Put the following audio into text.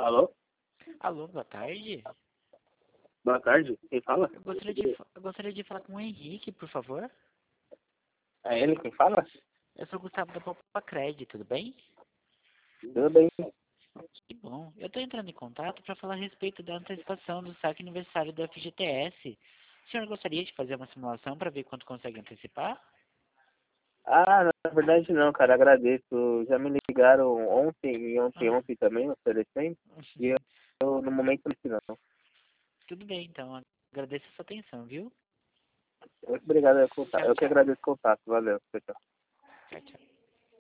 Alô? Alô, boa tarde. Boa tarde. Quem fala? Eu gostaria de falar com o Henrique, por favor. É ele quem fala? Eu sou o Gustavo da Poupa Cred, tudo bem? Tudo bem. Que bom. Eu estou entrando em contato para falar a respeito da antecipação do saque aniversário do FGTS. O senhor gostaria de fazer uma simulação para ver quanto consegue antecipar? Ah, na verdade não, cara. Agradeço. Já me ligaram ontem e ontem também, oferecendo. E eu no momento não sei não. Tudo bem, então. Agradeço a sua atenção, viu? Muito obrigado. Tchau, Eu que tchau. agradeço o contato. Valeu. Tchau, tchau. Tchau, tchau.